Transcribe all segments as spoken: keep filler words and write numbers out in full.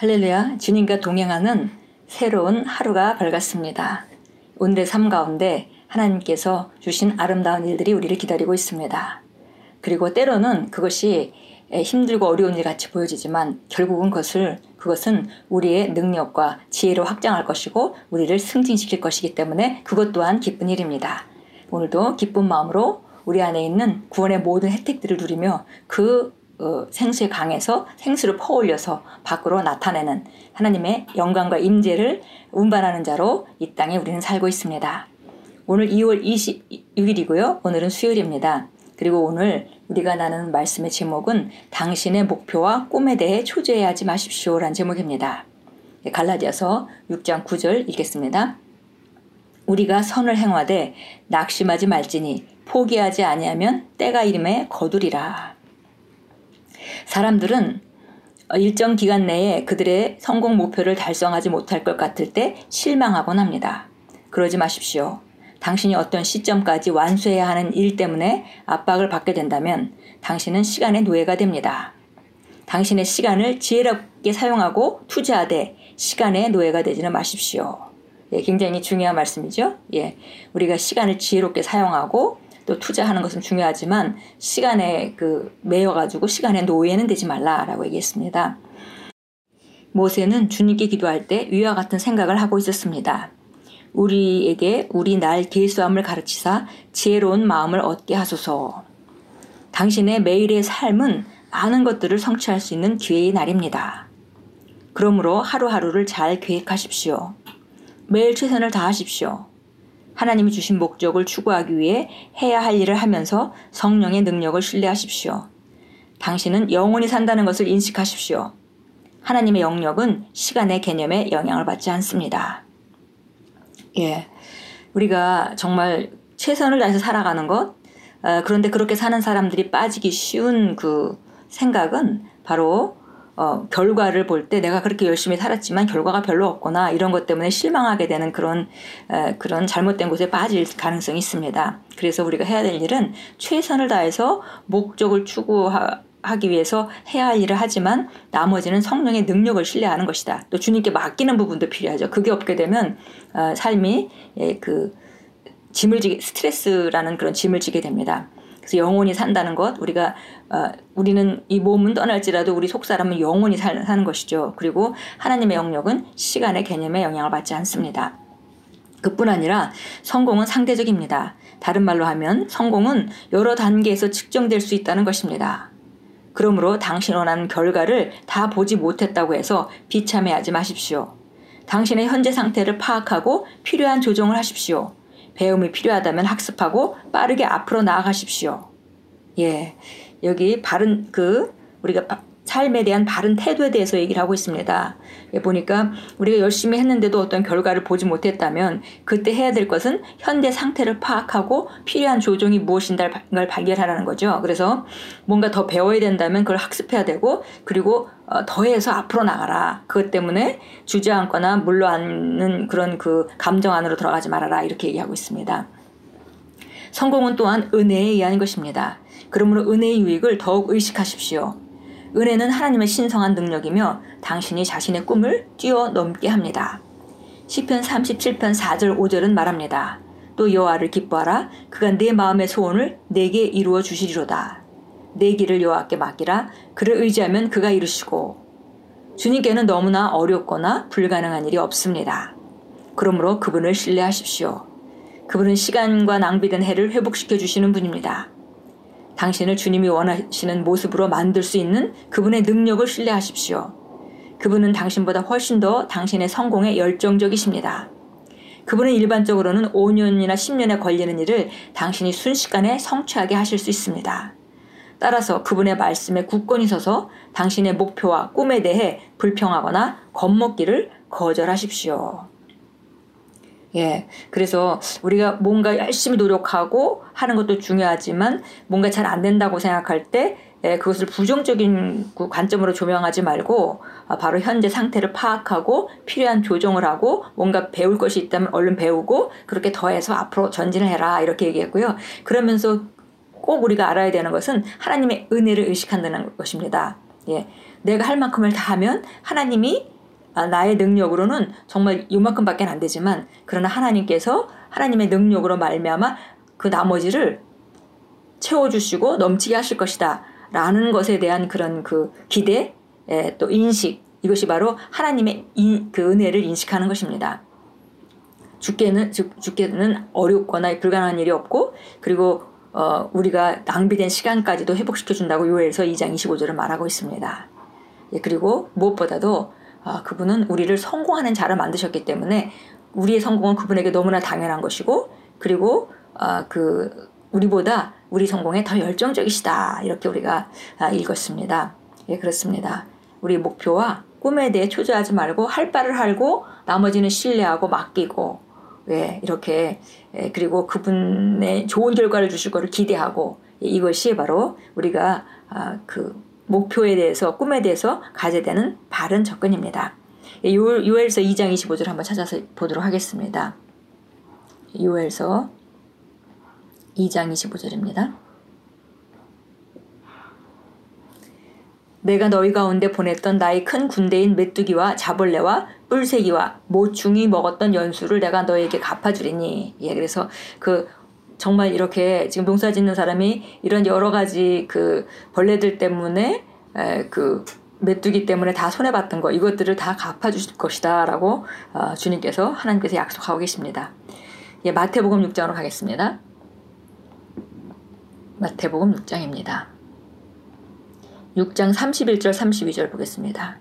할렐루야, 주님과 동행하는 새로운 하루가 밝았습니다. 오늘의 삶 가운데 하나님께서 주신 아름다운 일들이 우리를 기다리고 있습니다. 그리고 때로는 그것이 힘들고 어려운 일 같이 보여지지만 결국은 그것을, 그것은 우리의 능력과 지혜로 확장할 것이고 우리를 승진시킬 것이기 때문에 그것 또한 기쁜 일입니다. 오늘도 기쁜 마음으로 우리 안에 있는 구원의 모든 혜택들을 누리며 그 어, 생수의 강에서 생수를 퍼올려서 밖으로 나타내는 하나님의 영광과 임재를 운반하는 자로 이 땅에 우리는 살고 있습니다. 오늘 이월 이십육일이고요. 오늘은 수요일입니다. 그리고 오늘 우리가 나누는 말씀의 제목은 당신의 목표와 꿈에 대해 초조해하지 마십시오 라는 제목입니다. 갈라디아서 육 장 구 절 읽겠습니다. 우리가 선을 행하되 낙심하지 말지니 포기하지 아니하면 때가 이름에 거두리라. 사람들은 일정 기간 내에 그들의 성공 목표를 달성하지 못할 것 같을 때 실망하곤 합니다. 그러지 마십시오. 당신이 어떤 시점까지 완수해야 하는 일 때문에 압박을 받게 된다면 당신은 시간의 노예가 됩니다. 당신의 시간을 지혜롭게 사용하고 투자하되 시간의 노예가 되지는 마십시오. 예, 굉장히 중요한 말씀이죠. 예, 우리가 시간을 지혜롭게 사용하고 또 투자하는 것은 중요하지만 시간에 그 매여가지고 시간의 노예는 되지 말라라고 얘기했습니다. 모세는 주님께 기도할 때 위와 같은 생각을 하고 있었습니다. 우리에게 우리 날 계수함을 가르치사 지혜로운 마음을 얻게 하소서. 당신의 매일의 삶은 많은 것들을 성취할 수 있는 기회의 날입니다. 그러므로 하루하루를 잘 계획하십시오. 매일 최선을 다하십시오. 하나님이 주신 목적을 추구하기 위해 해야 할 일을 하면서 성령의 능력을 신뢰하십시오. 당신은 영원히 산다는 것을 인식하십시오. 하나님의 영역은 시간의 개념에 영향을 받지 않습니다. 예, 우리가 정말 최선을 다해서 살아가는 것, 어, 그런데 그렇게 사는 사람들이 빠지기 쉬운 그 생각은 바로 어, 결과를 볼 때 내가 그렇게 열심히 살았지만 결과가 별로 없거나 이런 것 때문에 실망하게 되는 그런 에, 그런 잘못된 곳에 빠질 가능성이 있습니다. 그래서 우리가 해야 될 일은 최선을 다해서 목적을 추구하기 위해서 해야 할 일을 하지만 나머지는 성령의 능력을 신뢰하는 것이다. 또 주님께 맡기는 부분도 필요하죠. 그게 없게 되면 어, 삶이 예, 그 짐을 지게 스트레스라는 그런 짐을 지게 됩니다. 그래서 영원히 산다는 것, 우리가 어, 우리는 이 몸은 떠날지라도 우리 속사람은 영원히 살, 사는 것이죠. 그리고 하나님의 영역은 시간의 개념에 영향을 받지 않습니다. 그뿐 아니라 성공은 상대적입니다. 다른 말로 하면 성공은 여러 단계에서 측정될 수 있다는 것입니다. 그러므로 당신 원하는 결과를 다 보지 못했다고 해서 비참해하지 마십시오. 당신의 현재 상태를 파악하고 필요한 조정을 하십시오. 배움이 필요하다면 학습하고 빠르게 앞으로 나아가십시오. 예, 여기 바른 그 우리가 바, 삶에 대한 바른 태도에 대해서 얘기를 하고 있습니다. 예, 보니까 우리가 열심히 했는데도 어떤 결과를 보지 못했다면 그때 해야 될 것은 현재 상태를 파악하고 필요한 조정이 무엇인가를 발견하라는 거죠. 그래서 뭔가 더 배워야 된다면 그걸 학습해야 되고 그리고 어, 더해서 앞으로 나가라. 그것 때문에 주저앉거나 물러앉는 그런 그 감정 안으로 들어가지 말아라. 이렇게 얘기하고 있습니다. 성공은 또한 은혜에 의한 것입니다. 그러므로 은혜의 유익을 더욱 의식하십시오. 은혜는 하나님의 신성한 능력이며 당신이 자신의 꿈을 뛰어넘게 합니다. 시편 삼십칠 편 사 절 오 절은 말합니다. 또 여호와를 기뻐하라. 그가 내 마음의 소원을 내게 이루어 주시리로다. 내 길을 여호와께 맡기라. 그를 의지하면 그가 이루시고. 주님께는 너무나 어렵거나 불가능한 일이 없습니다. 그러므로 그분을 신뢰하십시오. 그분은 시간과 낭비된 해를 회복시켜 주시는 분입니다. 당신을 주님이 원하시는 모습으로 만들 수 있는 그분의 능력을 신뢰하십시오. 그분은 당신보다 훨씬 더 당신의 성공에 열정적이십니다. 그분은 일반적으로는 오 년이나 십 년에 걸리는 일을 당신이 순식간에 성취하게 하실 수 있습니다. 따라서 그분의 말씀에 굳건히 서서 당신의 목표와 꿈에 대해 불평하거나 겁먹기를 거절하십시오. 예, 그래서 우리가 뭔가 열심히 노력하고 하는 것도 중요하지만 뭔가 잘 안 된다고 생각할 때 예, 그것을 부정적인 관점으로 조명하지 말고 바로 현재 상태를 파악하고 필요한 조정을 하고 뭔가 배울 것이 있다면 얼른 배우고 그렇게 더해서 앞으로 전진을 해라 이렇게 얘기했고요. 그러면서 꼭 우리가 알아야 되는 것은 하나님의 은혜를 의식한다는 것입니다. 예, 내가 할 만큼을 다 하면 하나님이 아, 나의 능력으로는 정말 요만큼밖에 안 되지만 그러나 하나님께서 하나님의 능력으로 말미암아 그 나머지를 채워주시고 넘치게 하실 것이다 라는 것에 대한 그런 그 기대, 예, 또 인식, 이것이 바로 하나님의 인, 그 은혜를 인식하는 것입니다. 주께는, 주, 주께는 어렵거나 불가능한 일이 없고 그리고 어, 우리가 낭비된 시간까지도 회복시켜준다고 요엘서 이 장 이십오 절을 말하고 있습니다. 예, 그리고 무엇보다도 어, 그분은 우리를 성공하는 자를 만드셨기 때문에 우리의 성공은 그분에게 너무나 당연한 것이고 그리고 어, 그 우리보다 우리 성공에 더 열정적이시다 이렇게 우리가 아, 읽었습니다. 예, 그렇습니다. 우리 목표와 꿈에 대해 초조하지 말고 할 바를 하고 나머지는 신뢰하고 맡기고 예, 이렇게 예, 그리고 그분의 좋은 결과를 주실 것을 기대하고 예, 이것이 바로 우리가 아, 그 목표에 대해서 꿈에 대해서 가져야 되는 바른 접근입니다. 예, 요, 요엘서 이 장 이십오 절 한번 찾아서 보도록 하겠습니다. 요엘서 이 장 이십오 절입니다. 내가 너희 가운데 보냈던 나의 큰 군대인 메뚜기와 자벌레와 뿔새기와 모충이 먹었던 연수를 내가 너에게 갚아주리니. 예, 그래서 그 정말 이렇게 지금 농사 짓는 사람이 이런 여러 가지 그 벌레들 때문에 에, 그 메뚜기 때문에 다 손해봤던 거 이것들을 다 갚아주실 것이다 라고 어, 주님께서 하나님께서 약속하고 계십니다. 예, 마태복음 육 장으로 가겠습니다. 마태복음 육 장입니다. 육 장 삼십일 절 삼십이 절 보겠습니다.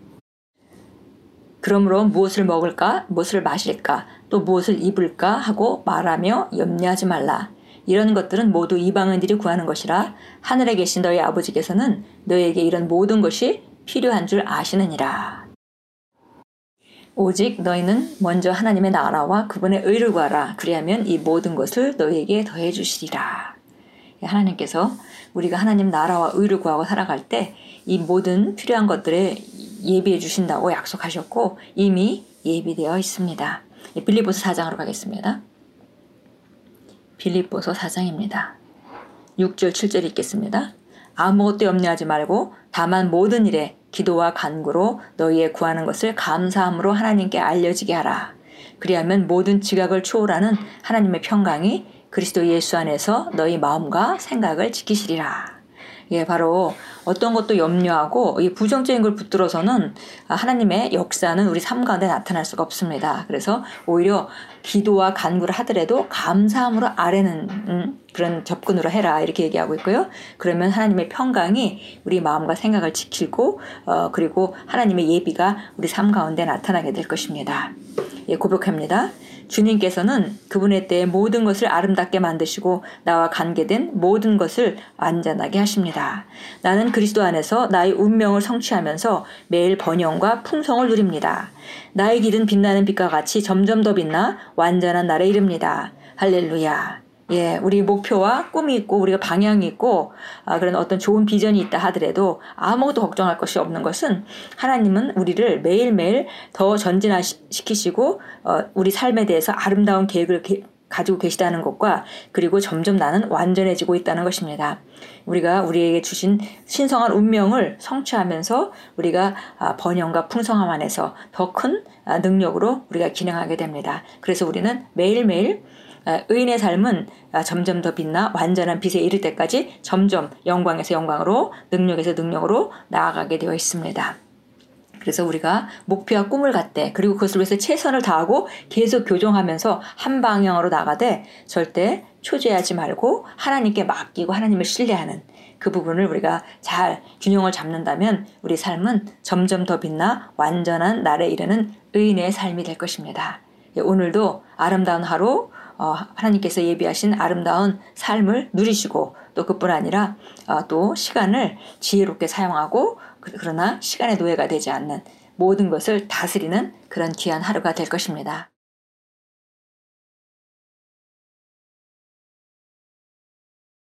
그러므로 무엇을 먹을까 무엇을 마실까 또 무엇을 입을까 하고 말하며 염려하지 말라. 이런 것들은 모두 이방인들이 구하는 것이라 하늘에 계신 너희 아버지께서는 너희에게 이런 모든 것이 필요한 줄 아시느니라. 오직 너희는 먼저 하나님의 나라와 그분의 의를 구하라. 그리하면 이 모든 것을 너희에게 더해 주시리라. 하나님께서 우리가 하나님 나라와 의를 구하고 살아갈 때 이 모든 필요한 것들을 예비해 주신다고 약속하셨고 이미 예비되어 있습니다. 빌립보서 사 장으로 가겠습니다. 빌립보서 사 장입니다. 육 절 칠 절 읽겠습니다. 아무것도 염려하지 말고 다만 모든 일에 기도와 간구로 너희의 구하는 것을 감사함으로 하나님께 알려지게 하라. 그리하면 모든 지각을 초월하는 하나님의 평강이 그리스도 예수 안에서 너희 마음과 생각을 지키시리라. 예, 바로 어떤 것도 염려하고 이 부정적인 걸 붙들어서는 하나님의 역사는 우리 삶 가운데 나타날 수가 없습니다. 그래서 오히려 기도와 간구를 하더라도 감사함으로 아뢰는 음, 그런 접근으로 해라 이렇게 얘기하고 있고요. 그러면 하나님의 평강이 우리 마음과 생각을 지키고 어, 그리고 하나님의 예비가 우리 삶 가운데 나타나게 될 것입니다. 예, 고백합니다. 주님께서는 그분의 때에 모든 것을 아름답게 만드시고 나와 관계된 모든 것을 안전하게 하십니다. 나는 그리스도 안에서 나의 운명을 성취하면서 매일 번영과 풍성을 누립니다. 나의 길은 빛나는 빛과 같이 점점 더 빛나 완전한 날에 이릅니다. 할렐루야. 예, 우리 목표와 꿈이 있고 우리가 방향이 있고 아, 그런 어떤 좋은 비전이 있다 하더라도 아무것도 걱정할 것이 없는 것은 하나님은 우리를 매일매일 더 전진시키시고 어, 우리 삶에 대해서 아름다운 계획을 게, 가지고 계시다는 것과 그리고 점점 나는 완전해지고 있다는 것입니다. 우리가 우리에게 주신 신성한 운명을 성취하면서 우리가 아, 번영과 풍성함 안에서 더 큰 아, 능력으로 우리가 기능하게 됩니다. 그래서 우리는 매일매일 의인의 삶은 점점 더 빛나 완전한 빛에 이를 때까지 점점 영광에서 영광으로 능력에서 능력으로 나아가게 되어 있습니다. 그래서 우리가 목표와 꿈을 갖되 그리고 그것을 위해서 최선을 다하고 계속 교정하면서 한 방향으로 나가되 절대 초조해하지 말고 하나님께 맡기고 하나님을 신뢰하는 그 부분을 우리가 잘 균형을 잡는다면 우리 삶은 점점 더 빛나 완전한 날에 이르는 의인의 삶이 될 것입니다. 오늘도 아름다운 하루 어, 하나님께서 예비하신 아름다운 삶을 누리시고 또 그뿐 아니라 어, 또 시간을 지혜롭게 사용하고 그, 그러나 시간의 노예가 되지 않는 모든 것을 다스리는 그런 귀한 하루가 될 것입니다.